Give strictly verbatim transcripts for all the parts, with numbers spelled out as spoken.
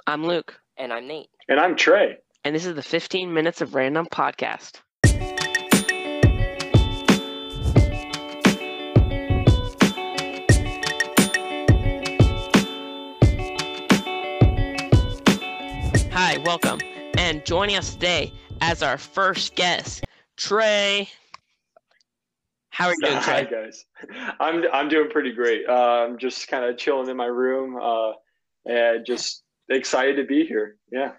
I'm Luke. And I'm Nate. And I'm Trey. And this is the fifteen Minutes of Random podcast. Hi, welcome. And joining us today as our first guest, Trey. How are you doing, Trey? Hi, guys. I'm I'm doing pretty great. Uh, I'm just kind of chilling in my room uh, and just excited to be here. Yeah.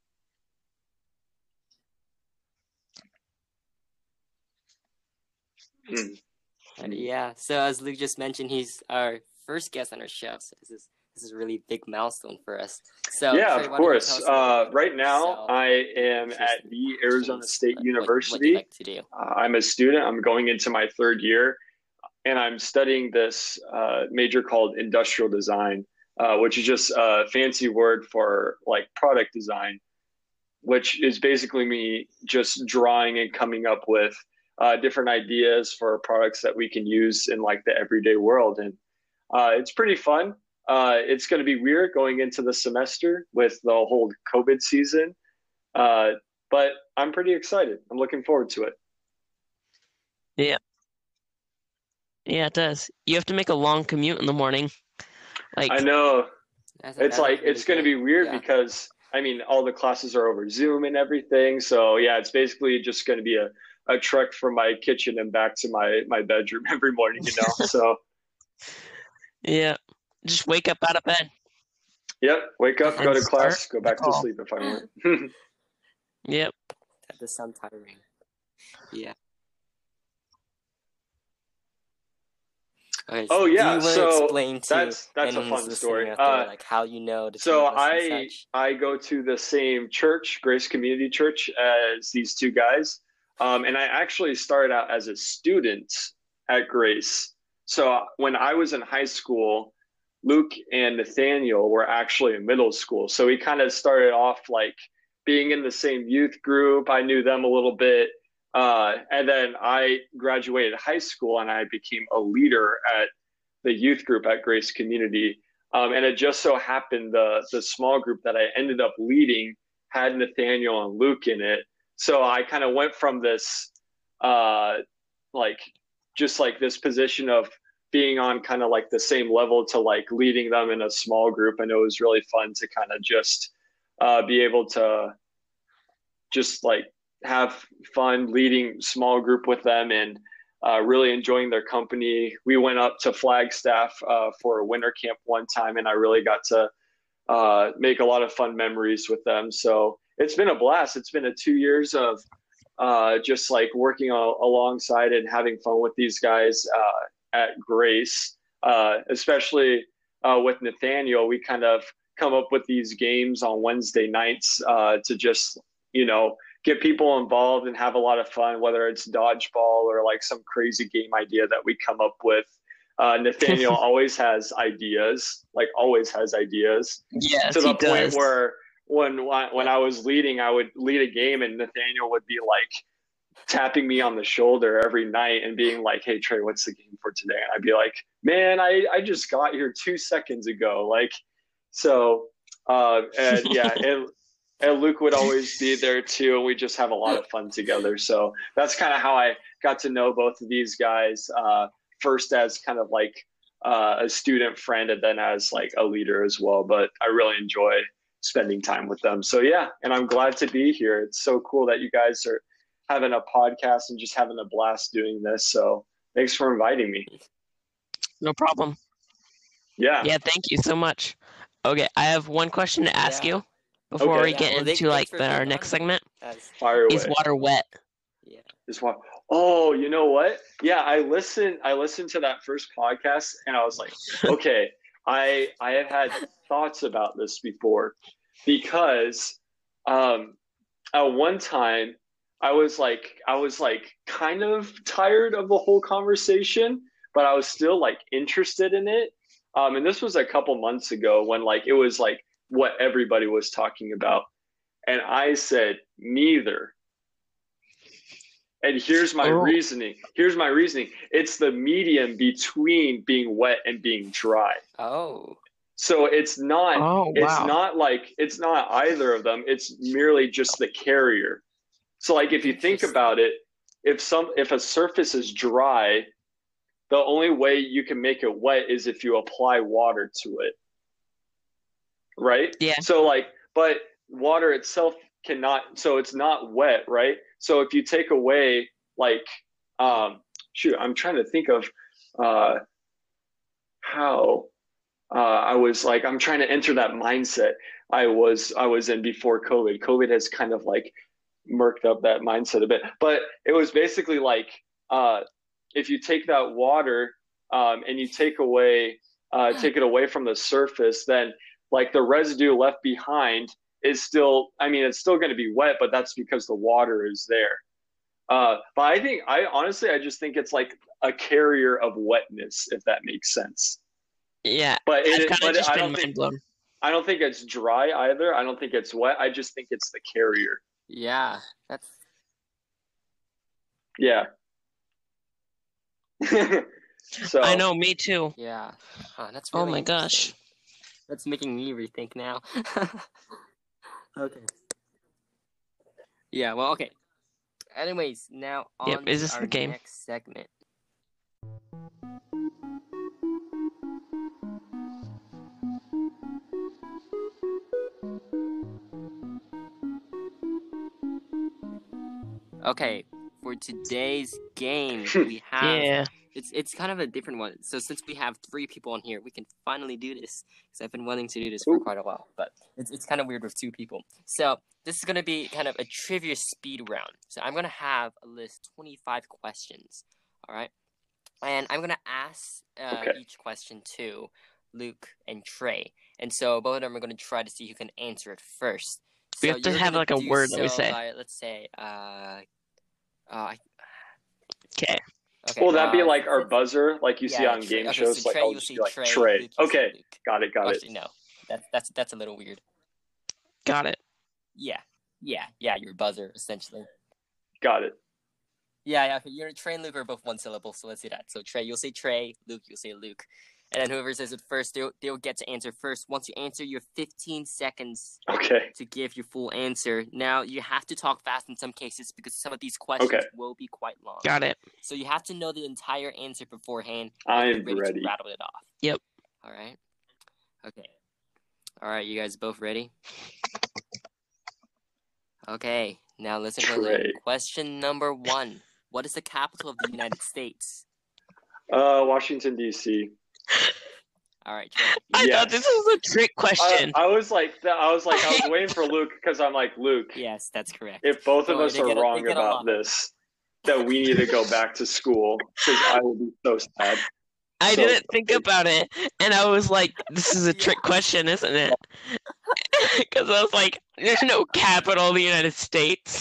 Mm. Yeah. So as Luke just mentioned, he's our first guest on our show. So this is this is a really big milestone for us. So yeah, Trey, of course. Uh, right now, yourself? I am at the Arizona State what, University. What, what you like to do? Uh, I'm a student. I'm going into my third year, and I'm studying this uh, major called industrial design, uh, which is just a fancy word for like product design, which is basically me just drawing and coming up with uh, different ideas for products that we can use in like the everyday world. And uh, it's pretty fun. Uh, it's going to be weird going into the semester with the whole COVID season, uh, but I'm pretty excited. I'm looking forward to it. Yeah. Yeah, it does. You have to make a long commute in the morning. Like I know. That's, It's that's like, really it's going to good. be weird Yeah. because, I mean, all the classes are over Zoom and everything. So yeah, it's basically just going to be a, a trek from my kitchen and back to my, my bedroom every morning, you know? So yeah, just wake up out of bed. yep. Wake up, And go to start class, go back the to call. sleep if I want. Yep. That does sound tiring. Yeah. Okay, Oh, so yeah, do you want so to explain to that's- that's a anyone fun who's listening story. out there, Uh, like how you know the So two of us and I such? I go to the same church, Grace Community Church, as these two guys, um, and I actually started out as a student at Grace. So when I was in high school, Luke and Nathaniel were actually in middle school. So we kind of started off like being in the same youth group. I knew them a little bit, uh, and then I graduated high school and I became a leader at the youth group at Grace Community. Um, and it just so happened the the small group that I ended up leading had Nathaniel and Luke in it. So I kind of went from this, uh, like, just like this position of being on kind of like the same level to like leading them in a small group. And it was really fun to kind of just uh, be able to just like have fun leading small group with them and Uh, really enjoying their company. We went up to Flagstaff uh, for a winter camp one time, and I really got to uh, make a lot of fun memories with them. So it's been a blast. It's been a two years of uh, just like working a- alongside and having fun with these guys uh, at Grace, uh, especially uh, with Nathaniel. We kind of come up with these games on Wednesday nights uh, to just, you know, get people involved and have a lot of fun, whether it's dodgeball or like some crazy game idea that we come up with. Uh, Nathaniel always has ideas, like always has ideas. Yes, to the he point does. where when when I was leading, I would lead a game and Nathaniel would be like tapping me on the shoulder every night and being like, "Hey Trey, what's the game for today?" And I'd be like, "Man, I, I just got here two seconds ago." Like, so, uh, and yeah, and and Luke would always be there too, and we just have a lot of fun together. So that's kind of how I got to know both of these guys. Uh, first as kind of like uh, a student friend, and then as like a leader as well. But I really enjoy spending time with them. So yeah, and I'm glad to be here. It's so cool that you guys are having a podcast and just having a blast doing this. So thanks for inviting me. No problem. Yeah. Yeah, thank you so much. Okay, I have one question to ask Yeah. you before Okay. we Yeah, get well, thank- into like thanks for the, our being next on segment. As, Fire away. Is water wet? yeah. Is what? Oh, you know what? Yeah, I listened. I listened to that first podcast, and I was like, okay, I I have had thoughts about this before, because um, at one time I was like, I was like kind of tired of the whole conversation, but I was still like interested in it. Um, and this was a couple months ago when like it was like what everybody was talking about, and I said neither. And here's my Oh. reasoning. Here's my reasoning. It's the medium between being wet and being dry. Oh. So it's not Oh, it's wow. not like it's not either of them. It's merely just the carrier. So like if you think Interesting. about it, if some if a surface is dry, the only way you can make it wet is if you apply water to it. Right? Yeah. So like but water itself cannot so it's not wet, right? So if you take away like um shoot, I'm trying to think of uh how uh, I was like, I'm trying to enter that mindset I was I was in before COVID. COVID has kind of like murked up that mindset a bit, but it was basically like uh, if you take that water um, and you take away uh, take it away from the surface, then like the residue left behind is still, I mean, it's still going to be wet, but that's because the water is there. Uh, but I think I honestly I just think it's like a carrier of wetness, if that makes sense. Yeah. But I've it, kind of but just I been don't mind think blown. I don't think it's dry either. I don't think it's wet. I just think it's the carrier. Yeah, that's Yeah. So I know, me too. yeah. Huh, that's Oh really my interesting. gosh. That's making me rethink now. Okay. Yeah. Well. Okay. Anyways, now Yep, on is to this our the game? next segment. Okay, for today's game, we have Yeah. it's it's kind of a different one. So since we have three people on here, we can finally do this because I've been wanting to do this for Ooh. quite a while. But it's it's kind of weird with two people. So this is gonna be kind of a trivia speed round. So I'm gonna have a list of twenty-five questions. All right, and I'm gonna ask uh, Okay. each question to Luke and Trey, and so both of them are gonna try to see who can answer it first. We So have to you're have, gonna like, a do word that we so say. by, let's say, uh, uh, Okay. okay. Will that be uh, like our for- buzzer, like you yeah, see yeah, on Trey. game Okay, shows? so Like Trey, I'll you'll just say be like Trey, Trey. Luke, you'll say Okay, Luke. got it, got Oh, it. actually, no, that's that's that's a little weird. Got it. Yeah, yeah, yeah. Your buzzer, essentially. Got it. Yeah, yeah. Okay, you're Trey and Luke are both one syllable, so let's do that. So Trey, you'll say Trey. Luke, you'll say Luke. And then whoever says it first, they'll, they'll get to answer first. Once you answer, you have fifteen seconds Okay. to give your full answer. Now, you have to talk fast in some cases because some of these questions Okay. will be quite long. Got it. So you have to know the entire answer beforehand. I'm and be ready, ready. to rattle it off. Yep. All right. Okay. All right, you guys both ready? Okay. Now listen closely. Trey. Question number one. What is the capital of the United States? Uh, Washington D C. All right, Trey. I Yes. thought this was a trick question. I, I was like, I was like, I was waiting for Luke because I'm like, Luke, Yes, that's correct. if both Don't of worry, us they are get a- they wrong get a about lot. this, that we need to go back to school because I will be so sad. I So- didn't think about it, and I was like, "This is a trick question, isn't it?" Because I was like, "There's no capital of the United States."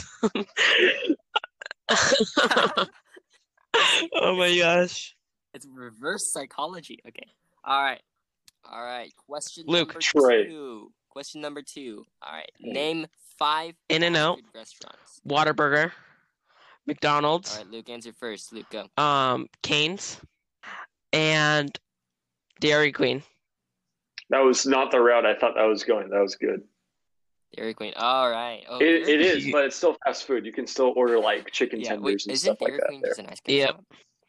Oh my gosh, It's reverse psychology. Okay. All right. All right. Question Luke. number Trey. two. Question number two. All right. Name five In-N-Out. fast food restaurants. Whataburger, McDonald's, All right, Luke, answer first. Luke, go. um, Cane's, and Dairy Queen. That was not the route I thought that was going. That was good. Dairy Queen. All right. Oh, It, Dairy it is, Queen. but it's still fast food. You can still order like chicken Yeah. tenders Wait, and isn't stuff like Dairy that Queen there. just an ice cream Yep. shop?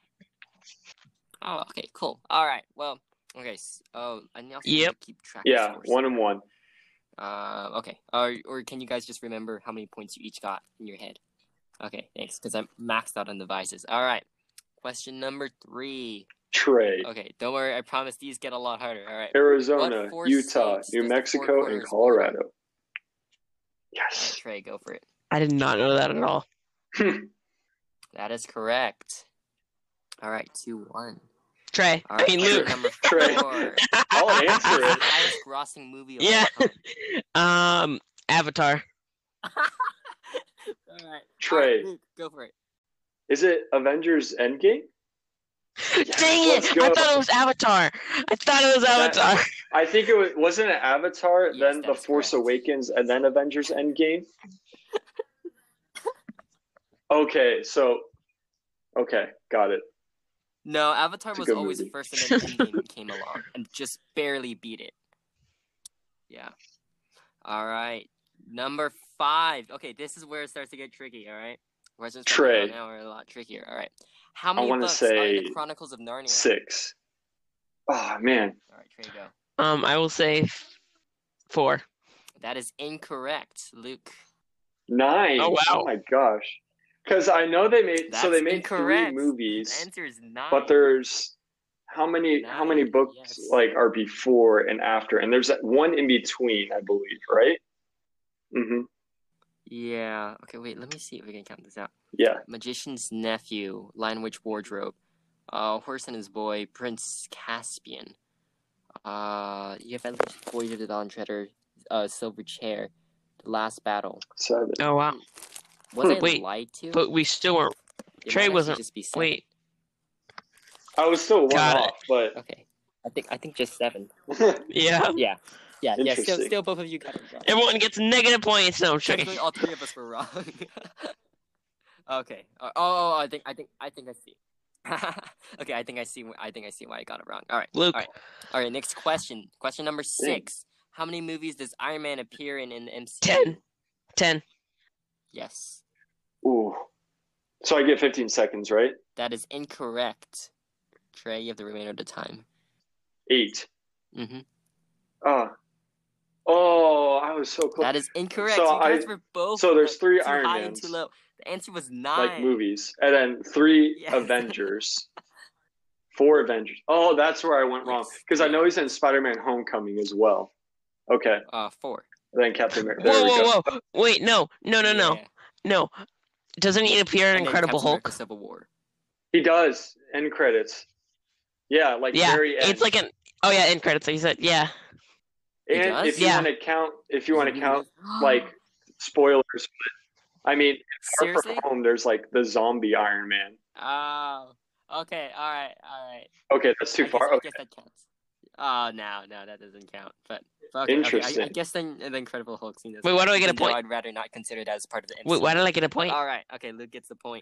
Oh, okay, cool. All right. Well, okay. s- Oh, I also need Yep. to keep track. Yeah, of scores. one and one. Uh, okay. Or or can you guys just remember how many points you each got in your head? Okay, thanks. Because I'm maxed out on devices. All right. Question number three. Trey, Okay, don't worry. I promise these get a lot harder. All right. Arizona, What four Utah, states New does the Mexico, Four and Corners border? Colorado. All right, Yes. Trey, go for it. I did not know that at all. That is correct. All right, two one. Trey, All I right, mean question Luke. number Trey. four. I'll answer What's the it. highest grossing movie of Yeah. all Um, Avatar. time? All right. Trey. All right, Luke, go for it. Is it Avengers Endgame? Yes, Dang let's it! go. I thought it was Avatar. I thought it was That- Avatar. I think it was wasn't it Avatar, Yes, then that The is Force correct. Awakens, and then Avengers Endgame. Okay, so okay, got it. No, Avatar It's a was good always movie. first, and then Endgame came along and just barely beat it. Yeah. All right. Number five. Okay, this is where it starts to get tricky. All right. Questions from Trey. now are a lot trickier. All right. How I many want to books are in say the Chronicles of Narnia? six. Oh, man. All right, Trey, go. Um, I will say f- four. That is incorrect, Luke. Nine. Oh, wow. Oh, my gosh. Because I know they made, That's so they made incorrect. three movies. The answer is nine. But there's how many how many Nine, books yes. like are before and after, and there's that one in between, I believe, right? Mm-hmm. Yeah. Okay, wait. Let me see if we can count this out. Yeah. Magician's Nephew, Lion Witch Wardrobe, uh, Horse and His Boy, Prince Caspian. Uh, you have at least Voyage of the Dawn Treader, uh, Silver Chair, The Last Battle. Seven. Oh, wow. Was I Wait, lied to? But we still weren't. It Trey might actually wasn't. Just be seven. Wait. I was still one Got it. off, but Okay. I think I think just seven. Yeah. Yeah. Yeah. Yeah. Still, Interesting. still, both of you got it wrong. Everyone gets negative points. No, I'm joking. Technically, all three of us were wrong. Okay. Uh, oh, oh, I think I think I think I see. Okay, I think I see. I think I see why I got it wrong. All right. Luke. All right. All right. Next question. Question number six. How many movies does Iron Man appear in in the M C U? Ten. Ten. Yes. ooh. So I get fifteen seconds, right? That is incorrect. Trey, you have the remainder of the time. Eight. Mm-hmm. Ah. Oh, I was so close. That is incorrect. So you guys I- were both so there's like, three too Iron high Mans. and too low. The answer was nine. Like movies, and then three Yes. Avengers. Four Avengers. Oh, that's where I went wrong. Yes. Because I know he's in Spider-Man: Homecoming as well. Okay, Uh, four. then Captain America. There Whoa, we whoa, go. whoa. Wait, no. No, no, no. Yeah. No. Doesn't he appear in And then Incredible Captain Hulk? America Civil War. He does. End credits. Yeah, like Yeah. very end. It's like an. Oh, yeah, in credits. He said, yeah. He and does? if you Yeah. want to count, if you want to count like spoilers, I mean, Far Seriously? From Home, there's like the zombie Iron Man. Oh. Okay. All right. All right. Okay, that's too I far. Guess, I Okay. guess that counts. Oh no, no, that doesn't count. But, but okay, Interesting. Okay, I, I guess then the Incredible Hulk scene. Wait, why do I get a even though point? I'd rather not consider that as part of the M C U. Wait, why did I get a point? All right. Okay, Luke gets the point.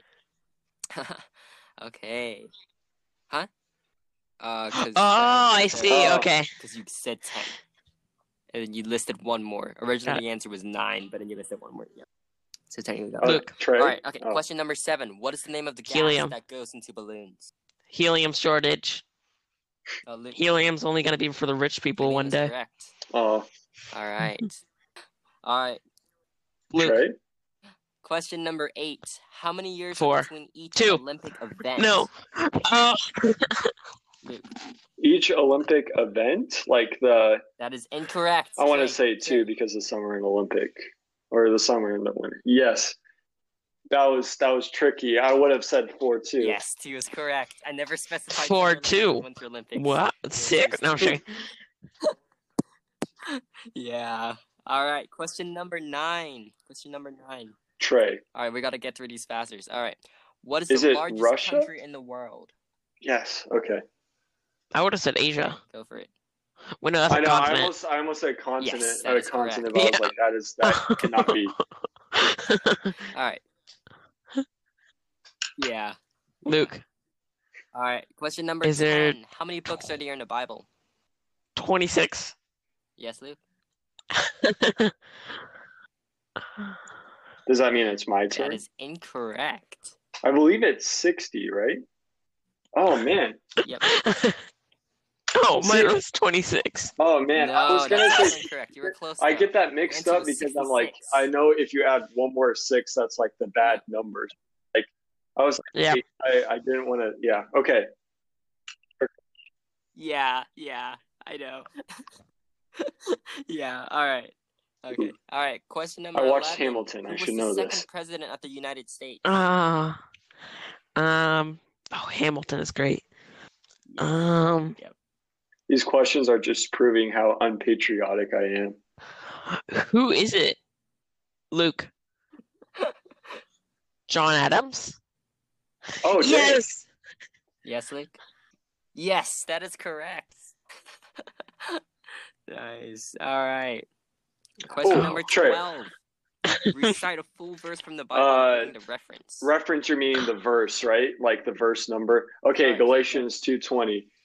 Okay. Huh? Uh, cause, Oh, I see. Oh. Okay. Because you said ten, and then you listed one more. Originally, the answer was nine, but then you listed one more. Yeah. So technically, that Oh, Luke. Trey? All right. Okay. Oh. Question number seven. What is the name of the gas Helium. that goes into balloons? Helium shortage. Uh, Luke, Helium's only going to be for the rich your people name one is day. Correct. Oh, All right. All right. Luke. Trey? Question number eight. How many years Four. are between each Two. Olympic event? No. Oh. Luke, Each Olympic event, like the, that is incorrect. I want to Trey, say two Trey. because the summer and Olympic, or the summer and the winter. Yes, that was that was tricky. I would have said four too. Yes, two is correct. I never specified Four, Summer Olympics two. or Winter Olympics. What? Yes, Sick. yes. No, I'm joking. Yeah. All right. Question number nine. Question number nine. Trey. All right, we got to get through these faster. All right. What is, Is the it largest Russia? country in the world? Yes. Okay. I would have said Asia. Go for it. Well, no, that's I a know. I continent. almost I almost said continent. Yes, uh, that is continent. correct. But I was like, that is that cannot be. All right. Yeah. Luke, All right. Question number Is ten. there- How many books are there in the Bible? twenty-six. Yes, Luke? Does that mean it's my turn? That is incorrect. I believe it's sixty, right? Oh man. Yep. Oh, See- mine was twenty-six. Oh man. no, I was gonna that's say. incorrect. You were close. I though. get that mixed Answer up was because I'm like, sixty-six. I know if you add one more six, that's like the bad numbers. Like, I was like, Yeah. I, I didn't want to. Yeah. Okay. Yeah, yeah, I know. Yeah, all right. Okay, all right. Question number I watched eleven. Hamilton. Who I was should the know second this. president of the United States? Ah. um. Oh, Hamilton is great. Um. These questions are just proving how unpatriotic I am. Who is it? Luke. John Adams? Oh, dang. Yes. Yes, Luke? Yes, that is correct. Nice. All right. Question Oh, number Trey. twelve. Recite a full verse from the Bible, Uh, including the reference. Reference, you're meaning the verse, right? Like the verse number. Okay, Right, Galatians two twenty.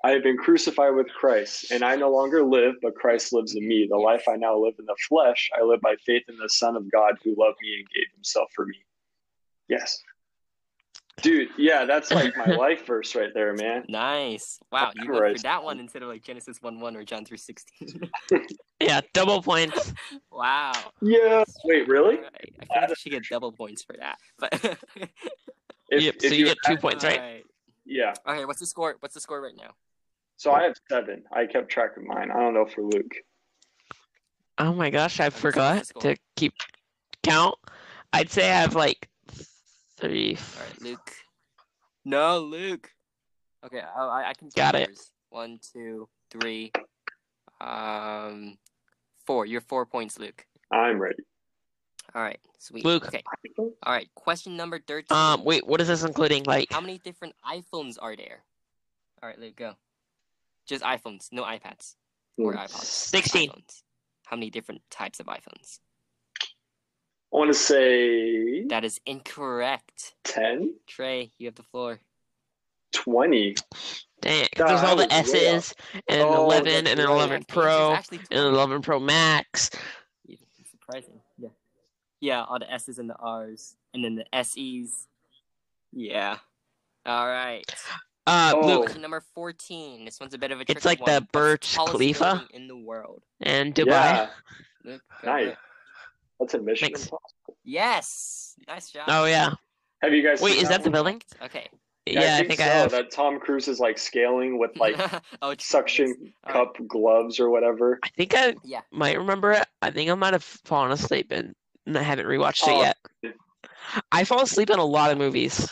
I have been crucified with Christ, and I no longer live, but Christ lives in me. The life I now live in the flesh, I live by faith in the Son of God who loved me and gave himself for me. Yes. Dude, yeah, that's like my life verse right there, man. Nice. Wow, you went Right. for that one instead of like Genesis one one or John three sixteen. Yeah, double points. Wow. Yeah. Wait, really? All right. I feel like you should get double points for that. But If, Yep, if so you get two points, right? Alright. Yeah. Okay, what's the score? What's the score right now? So I have seven. I kept track of mine. I don't know for Luke. Oh my gosh, I what's the forgot score? to keep count. I'd say I have like three. All right, Luke. No, Luke. Okay, I I, I can count Got it. yours. One, two, three, um, four. You're four points, Luke. I'm ready. All right, sweet. Luke. Okay. All right, question number thirteen. Um, wait, what is this including? Like, How many different iPhones are there? All right, Luke, go. Just iPhones, no iPads or Hmm. iPods. Just sixteen. iPhones. How many different types of iPhones? I want to say That is incorrect. ten, Trey, you have the floor. twenty. dang, 'cause God, there's all I the was way S's and an Oh, eleven that's and an right. eleven Correct answer is Pro actually and twelve. an eleven Pro Max. Yeah, it's surprising. Yeah. Yeah, all the S's and the R's. And then the S Es. Yeah. All right. Uh, Oh. Luke Question number fourteen. This one's a bit of a It's tricky like one. the What's Burj tallest Khalifa? building in the world? and Dubai. Yeah, Luke, go for nice. it. That's a Mission Thanks. Impossible. Yes. Nice job. Oh yeah. Have you guys Wait, seen is that the one? building? Okay. Yeah, I think I so. have. That Tom Cruise is like scaling with like oh, true, suction yes. All right. cup gloves or whatever. I think I Yeah. might remember it. I think I might have fallen asleep and and I haven't rewatched it Oh. yet. I fall asleep in a lot of movies.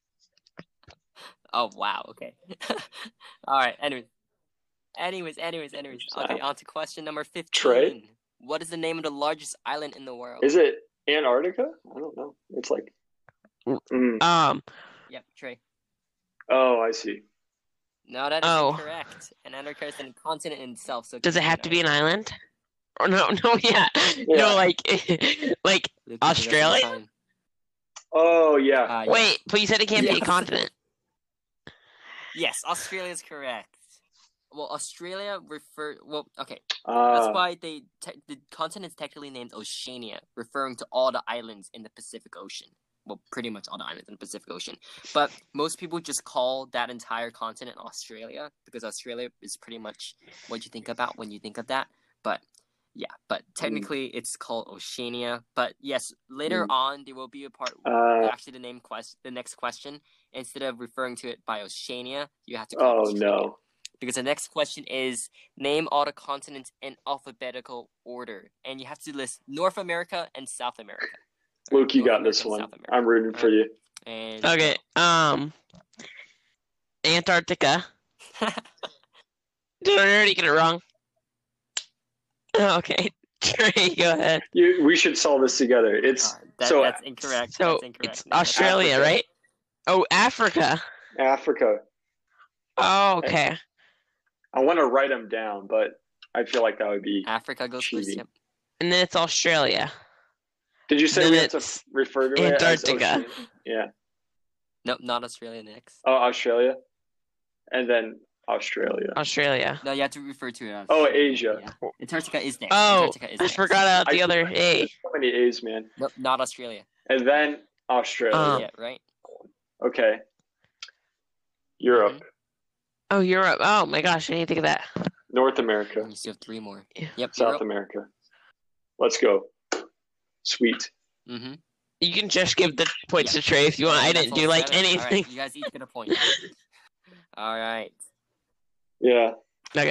Oh wow. Okay. All right. Anyways. Anyways. Anyways. Anyways. Okay. On to question number fifteen. Trey? What is the name of the largest island in the world? Is it Antarctica? I don't know. It's like. Mm. Um, Yep. Trey. Oh, I see. No, that is Oh. incorrect. And Antarctica is a continent in itself. So does it have to be an island? island? Or no, no, yeah, Yeah. no, like, like. Luke, you can rest your Australia? time. Oh yeah. Uh, yeah. Wait, but you said it can't be a Yes. continent. Yes, Australia is correct. Well, Australia refer. Well, okay. Uh, That's why they te- the continent is technically named Oceania, referring to all the islands in the Pacific Ocean. Well, pretty much all the islands in the Pacific Ocean. But most people just call that entire continent Australia because Australia is pretty much what you think about when you think of that. But yeah, but technically it's called Oceania. But yes, later Mm. on there will be a part. Uh, actually, the name quest, the next question, instead of referring to it by Oceania, you have to call it oh Australia. no. Because the next question is name all the continents in alphabetical order, and you have to list North America and South America. Luke, you North got this America and one. South America. I'm rooting for you. And Okay, um, Antarctica. Did I already get it wrong? Okay, Trey, go ahead. You, we should solve this together. It's Uh, that, so that's incorrect. So that's incorrect. it's No, that's Australia, Africa. right? Oh, Africa. Africa. Oh, okay. I want to write them down, but I feel like that would be. Africa goes first. Cheating. Yep. And then it's Australia. Did you say Then we have to it's refer to it as Antarctica. Oceania? Yeah. Nope, not Australia next. Oh, Australia, and then Australia. Australia. No, you have to refer to it as. Oh, Asia. Yeah. Antarctica is next. Oh, Antarctica is I next. forgot about the I- other A. There's so many A's, man. Nope, not Australia. And then Australia. Um, yeah, right. Okay. Europe, Mhm. Oh, Europe. Oh my gosh, I didn't think of that. North America, And you still have three more. Yeah. Yep. South America. Let's go. Sweet. Mm-hmm. You can just give the points Yeah. to Trey if you want. I That's didn't all do like seven. All anything. right, you guys each get a point. All right. Yeah. Okay.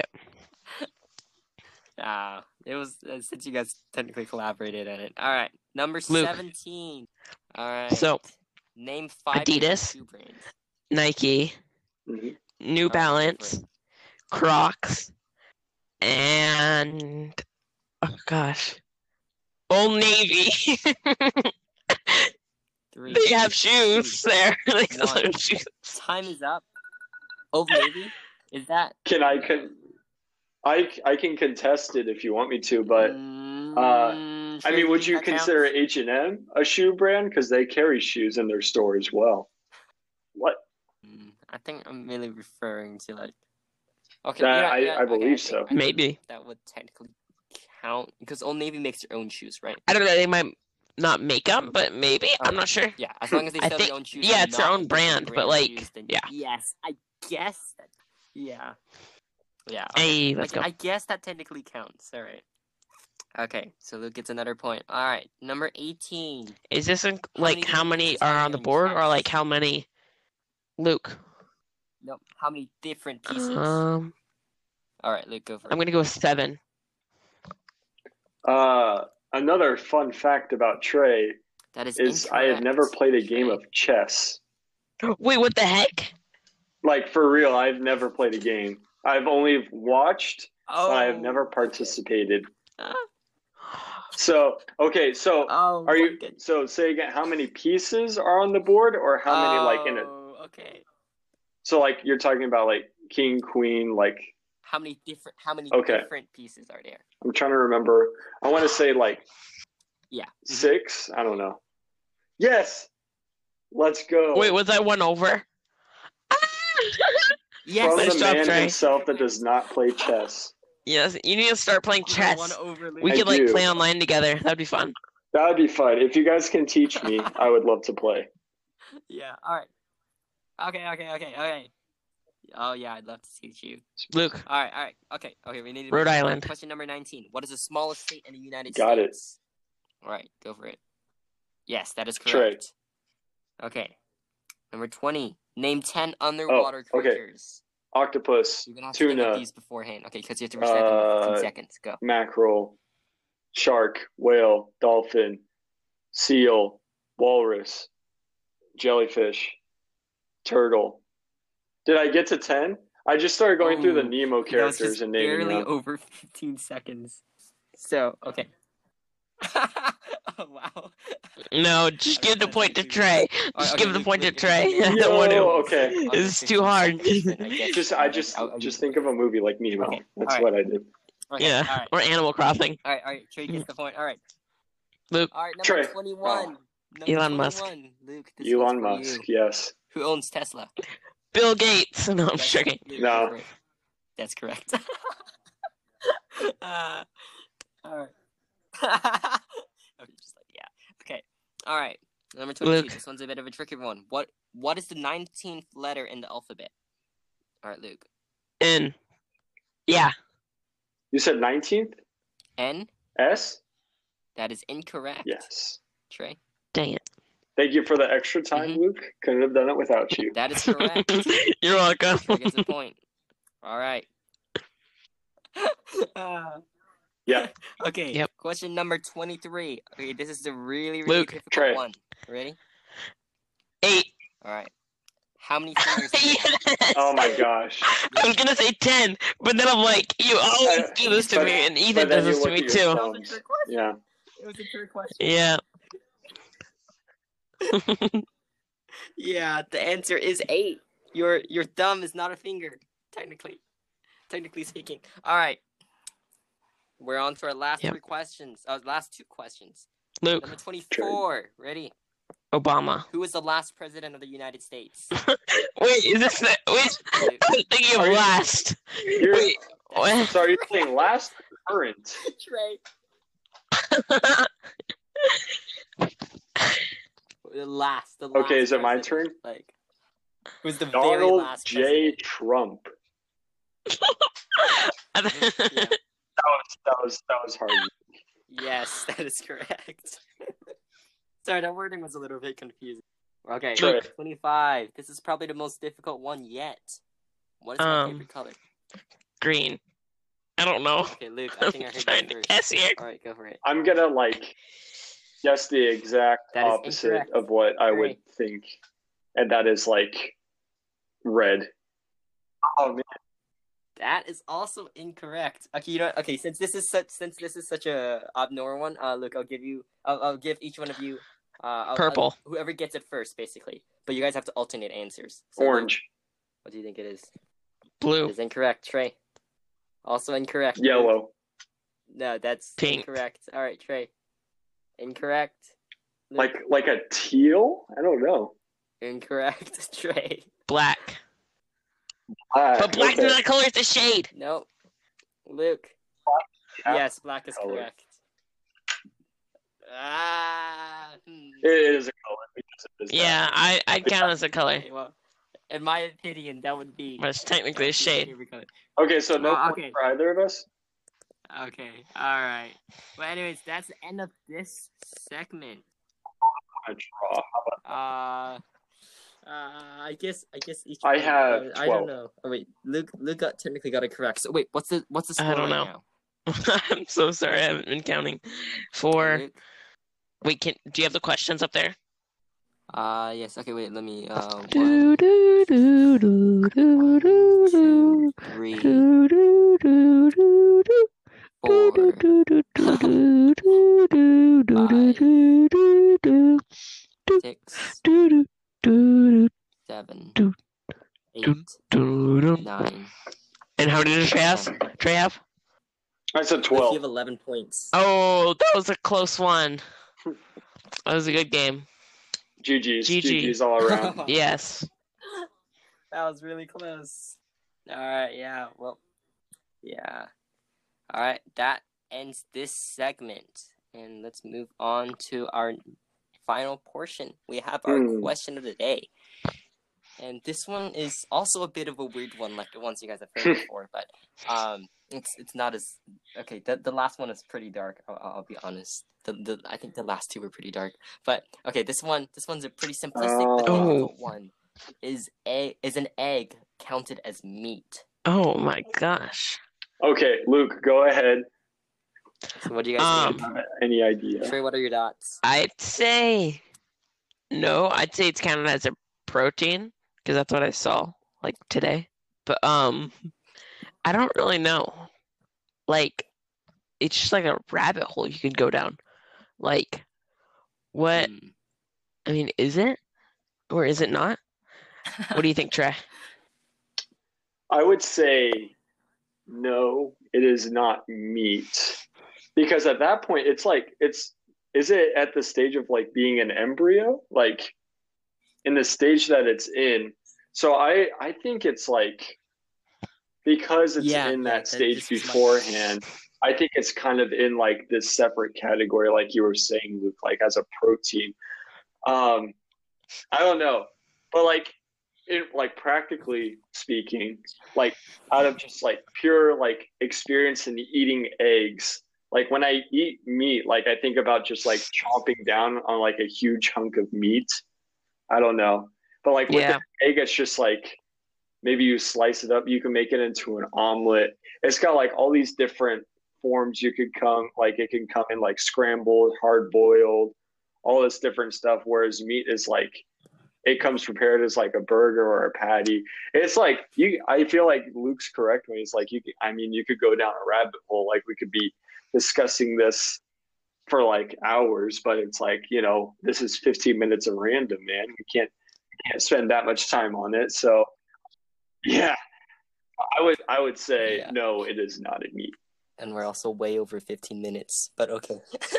Uh, it was uh, since you guys technically collaborated on it. All right, number Luke. seventeen. All right. So name five different Adidas. shoe brands. Nike, hmm New Alright, Balance, go Crocs, and oh gosh, Old Navy. Three. They have shoes there. They sell One. their shoes. Time is up. Old Navy. Is that? Can I con- I I can contest it if you want me to, but Mm, I sure, mean, would think you that counts? consider H and M a shoe brand because they carry shoes in their store as well? What? Mm, I think I'm really referring to like Okay, That- yeah, I- yeah, I okay, believe think- so. I think Maybe. that would technically count because Old Navy makes their own shoes, right? I don't know. They might not make them, but maybe. I'm Okay. not sure. Yeah, as long as they I sell think- their own shoes. yeah, and it's their not own a different brand, but, of like, shoes, then yeah. Yes, I guess that. Yeah. Yeah. Hey, Okay. let's I, go. I guess that technically counts. All right. Okay, so Luke gets another point. All right, number eighteen. Is this in, How like many how different many pieces are are on the there in board, or like chess? how many? Luke. No, how many different pieces? Um, All right, Luke, go for I'm it. gonna go with seven. Uh, another fun fact about Trey That is is I have never incorrect, played a game Trey. of chess. Wait, what the heck? Like for real, I've never played a game. I've only watched, Oh, but I have never participated. So okay, so Oh, are my you? goodness. So say again, how many pieces are on the board, or how many like in a? Oh, okay. So like you're talking about like king, queen, like How many different? How many Okay. different pieces are there? I'm trying to remember. I want to say like Yeah. six. I don't know. Yes, let's go. Wait, was that one over? Yes. From Nice the job, man Trey. himself that does not play chess. Yes, you need to start playing You got one chess. over, Luke. We I could like do. play online together. That'd be fun. That would be fun. If you guys can teach me, I would love to play. Yeah. All right. Okay. Okay. Okay. Okay. Oh yeah, I'd love to teach you. Luke, All right. All right. Okay. Okay. We need to Rhode Island. Question number nineteen. What is the smallest state in the United Got it. States? All right. Go for it. Yes, that is Trey. correct. Okay. Number twenty. Name ten underwater Oh, okay. creatures. Octopus, You're gonna have to think of tuna, these beforehand. Okay, because you have to recite them in Uh, fifteen seconds. Go. mackerel, shark, whale, dolphin, seal, walrus, jellyfish, turtle. Did I get to ten? I just started going through the Oh, Nemo That was characters just and naming barely them. over fifteen seconds. So okay. Oh wow. no, just Okay, give the that's point to actually Trey. Alright, Just okay, give the Luke, point to Luke, if you Trey. can name I don't Yo, want to. okay. under It's too fifteen hard. seconds, then I guess- Just I I guess just I'll- I'll just give think you of a movie like Nemo. Okay, That's alright. what I did. Okay, Yeah, All right. or Animal Crossing. All right. All right. Trey gets the point. All right. Luke. All right. Number Trey. twenty-one. Number Elon Musk. twenty-one. Luke. This Elon one's for Musk, you. yes. Who owns Tesla? Bill Gates. No, I'm That's- joking. Luke, No. go for it. That's correct. uh, all right. Okay, just like yeah. Okay. All right. Number twenty-two. Luke. This one's a bit of a tricky one. What What is the nineteenth letter in the alphabet? All right, Luke. N. Yeah. You said nineteenth? N. S? That is incorrect. Yes. Trey. Dang it. Thank you for the extra time, Mhm. Luke. Couldn't have done it without you. That is correct. You're welcome. Trey gets a point. All right. Uh, Yeah. okay. Yep. Question number twenty-three. Okay, this is the really, really Luke. difficult Trey. one. Ready? Eight. All right. How many fingers? do you have? Yes. Oh my gosh. I was gonna say ten, but then I'm like, you always do this to But- me, and but Ethan then does you this to look me at your too. thumbs. Yeah. It was a trick question. Yeah. Yeah, the answer is eight. Your your thumb is not a finger, technically. Technically speaking. All right. We're on to our last Yep. three questions. Uh, last two questions. Luke. Number twenty-four. Ready? Obama. Who was the last president of the United States? Wait, is this the? Wait, Luke. I'm thinking Are of you- last. You're, Wait. What? so are you saying last or current? Trey. The last. The last Okay, is it my president, turn? Like, it was the very Donald last J. president. Trump. Yeah. That was that was that was hard. Yes, that is correct. Sorry, that wording was a little bit confusing. Okay, Trey. twenty-five. This is probably the most difficult one yet. What is my Um, favorite color? Green. I don't know. Okay, Luke, I I'm think I heard trying you to first. guess here. Alright, go for it. I'm gonna like guess the exact That is opposite incorrect. of what I would Right. think, and that is like red. Oh man, That is also incorrect. Okay, you know. what? Okay, since this is such since this is such a abnormal one, uh, Luke, I'll give you. I'll, I'll give each one of you. Uh, I'll, Purple. I'll- whoever gets it first, basically. But you guys have to alternate answers. So, Luke, orange, what do you think it is? It Blue. is incorrect. Trey. Also incorrect. Luke. yellow, No, that's Pink. incorrect. All right, Trey. Incorrect. Luke. like like a teal. I don't know. Incorrect. Trey. Black. Black. But black's okay. not a color; it's a shade. No, Luke. Yeah. Yes, black is Color. correct. Ah. hmm. It is a color. Because it is Yeah, I I'd count it as a color, Okay, well, in my opinion, that would be. but it's technically a that would be my shade. favorite color. that. Okay, so no Oh, point okay. for either of us. Okay. All right. Well, anyways, that's the end of this segment. I draw. How about Uh. Uh, I guess I guess each. I one- have uh, I twelve. don't know. Oh wait, Luke Luke got technically got it correct. So wait, what's the what's the score I don't right know. now? I'm so sorry, I haven't been counting. For Luke? wait, can do you have the questions up there? Uh yes. Okay, wait. Let me. Uh, one, Do, do, do, do, do, one, do, two, do, three, do, do, do, do, do. four, Do, do, do, do, do, do, do, do, five, do, do, do, six, do, do, do, seven, do, eight, do, do. nine. And how did Trey have? Trey have? I said Luke, you twelve. have eleven points. Oh, that was a close one. That was a good game. G G's. G G. G G's all around. Yes. That was really close. All right. Yeah. Well. Yeah. All right. That ends this segment, and let's move on to our final portion. We have our Hmm. question of the day, and this one is also a bit of a weird one, like the ones you guys have heard before. But um, it's it's not as okay. The the last one is pretty dark. I'll, I'll be honest. The the I think the last two were pretty dark. But okay, this one this one's a pretty simplistic but Oh. difficult one. Is a is an egg counted as meat? Oh my gosh. Okay, Luke, go ahead. So what do you guys Um, think? Any idea? Trey, what are your dots? I'd say no. I'd say it's counted as a protein because that's what I saw like today. But um, I don't really know. Like, it's just like a rabbit hole you could go down. Like, what? Hmm. I mean, is it or is it not? What do you think, Trey? I would say no, it is not meat. Because at that point, it's like, it's, is it at the stage of like being an embryo? Like, in the stage that it's in. So I, I think it's like, because it's Yeah, in yeah, that that- stage this is my- beforehand, I think it's kind of in like this separate category, like you were saying, Luke, like as a protein. Um, I don't know, but like, it like practically speaking, like out of just like pure like experience in eating eggs, like when I eat meat, like I think about just like chomping down on like a huge hunk of meat. I don't know, but like with Yeah. an egg, it's just like maybe you slice it up, you can make it into an omelet. It's got like all these different forms you could come, like it can come in like scrambled, hard boiled, all this different stuff. Whereas meat is like, it comes prepared as like a burger or a patty. It's like you. I feel like Luke's correct when he's like, you. Could, I mean, you could go down a rabbit hole. Like we could be discussing this for like hours, but it's like, you know, this is fifteen minutes of random, man. We can't we can't spend that much time on it. So, yeah, I would I would say Yeah. no, it is not a meat. And we're also way over fifteen minutes, but okay.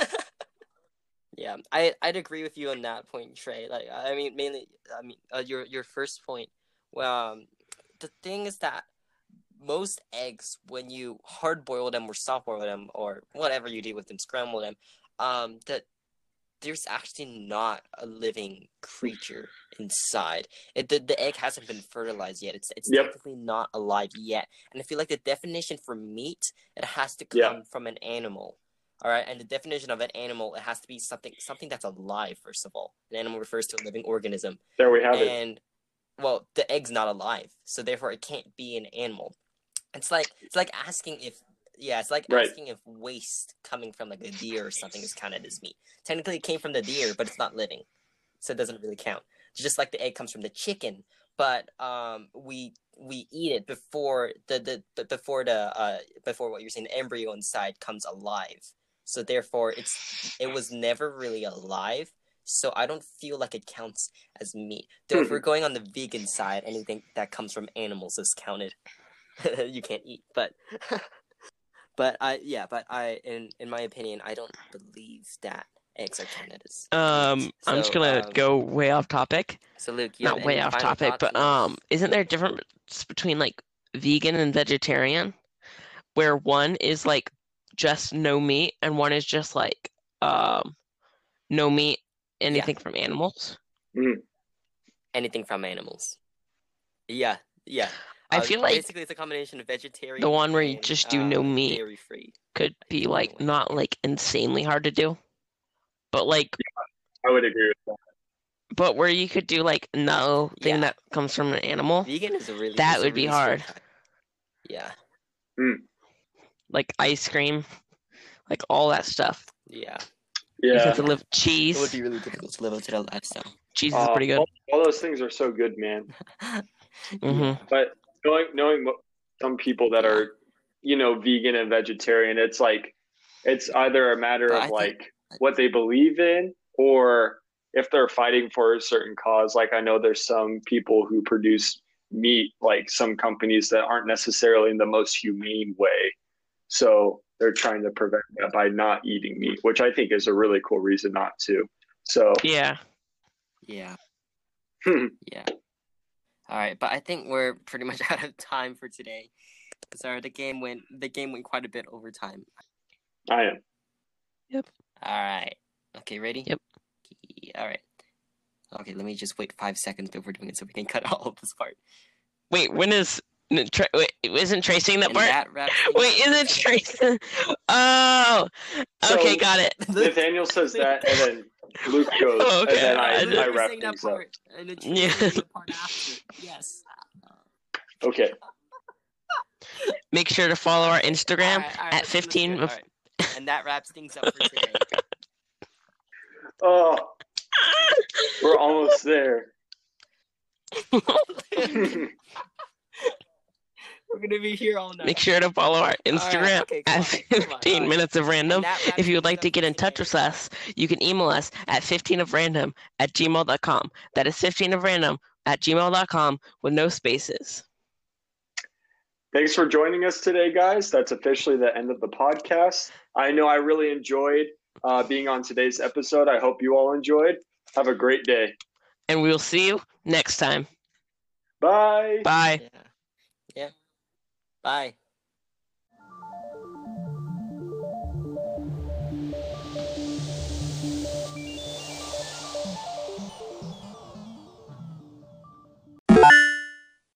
Yeah, I I'd agree with you on that point, Trey. Like, I mean, mainly, I mean, uh, your your first point. Well, um, the thing is that most eggs, when you hard boil them or soft boil them or whatever you do with them, scramble them, um, that there's actually not a living creature inside. It, the the egg hasn't been fertilized yet. It's it's Yep. technically not alive yet. And I feel like the definition for meat, it has to come Yeah. from an animal. All right, and the definition of an animal, it has to be something something that's alive. First of all, an animal refers to a living organism, There we have it. and well, the egg's not alive, so therefore it can't be an animal. It's like it's like asking if yeah, it's like Right. asking if waste coming from like a deer or something is counted as meat. Technically, it came from the deer, but it's not living, so it doesn't really count. Just like the egg comes from the chicken, but um, we we eat it before the the, the before the uh before what you're saying, the embryo inside comes alive. So therefore, it's it was never really alive. So I don't feel like it counts as meat. Though if we're going on the vegan side, anything that comes from animals is counted. You can't eat, but but I yeah, but I in in my opinion, I don't believe that eggs are counted as Um, meat. I'm just So, gonna um, go way off topic. So, Luke, you Not have way any off final topic, thoughts but on um, this? isn't there a difference between like vegan and vegetarian? Where one is like just no meat and one is just like um no meat, anything from animals. Mhm. Anything from animals. Yeah, yeah. I Uh, feel like basically it's a combination of vegetarian the one where you and just do no uh, meat dairy free. could It's be the only like way. not like insanely hard to do, but like I would agree with that. but where you could do like no thing Yeah. that comes from an animal, Vegan is a really that is a would be really straight hard. cut. Yeah, Like ice cream, like all that stuff. yeah. You Yeah. have to live It would cheese. be really difficult to live up to that lifestyle. Cheese is Uh, pretty good. all, all those things are so good, man. hmm But knowing knowing mo- some people that Yeah. are, you know, vegan and vegetarian, it's like it's either a matter But of I think- like what they believe in, or if they're fighting for a certain cause. Like I know there's some people who produce meat, like some companies that aren't necessarily in the most humane way. So they're trying to prevent that by not eating meat, which I think is a really cool reason not to. So Yeah. Yeah. Yeah. All right, but I think we're pretty much out of time for today. Sorry, the game went the game went quite a bit over time. I am. All right. Okay, ready? Yep. All right. Okay, let me just wait five seconds before doing it so we can cut all of this part. Wait, when is n- Tra- wait, isn't Trey saying that And part? that wraps things Wait, up for isn't today. Trey? Oh, So- okay, got it. Nathaniel says that, and then Luke goes, Oh, okay. and then I, I Luke I was wrap saying that things up. part, and then Trey Yeah. was saying the part after. Yes. Okay. Make sure to follow our Instagram All right, all right, at let's do this fifteen. again. Of- All right. And that wraps things up for today. Oh, we're almost there. We're gonna be here all night. Make sure to follow our Instagram okay, come at on, come on, fifteen all right. minutes of random. And that wraps If you would things like up to for get in touch today. with us, you can email us at fifteen of random at gmail dot com. That is fifteen of random at gmail dot com with no spaces. Thanks for joining us today, guys. That's officially the end of the podcast. I know I really enjoyed uh, being on today's episode. I hope you all enjoyed. Have a great day. And we will see you next time. Bye. Bye. Yeah. Yeah. Bye.